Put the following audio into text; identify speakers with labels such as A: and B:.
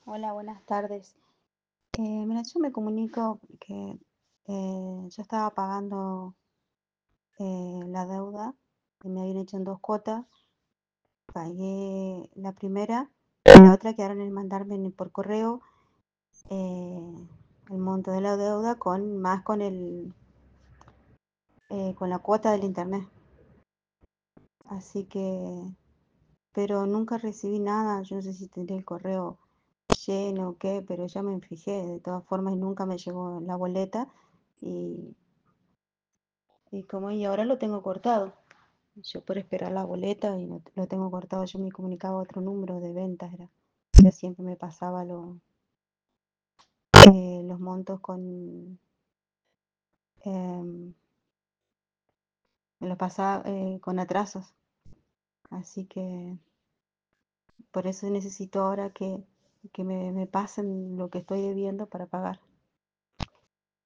A: Hola, buenas tardes. Mira, yo me comunico porque yo estaba pagando la deuda que me habían hecho en dos cuotas. Pagué la primera y la otra quedaron en mandarme por correo eh, el monto de la deuda con más con la cuota del internet. Así que, pero nunca recibí nada. Yo no sé si tendré el correo lleno o qué, pero ya me fijé. De todas formas, nunca me llegó la boleta. Y y ahora lo tengo cortado. Yo por esperar la boleta y lo tengo cortado, yo me comunicaba a otro número de ventas, era, que siempre me pasaba los montos em, me los pasaba con atrasos. Así que por eso necesito ahora que me pasen lo que estoy debiendo para pagar.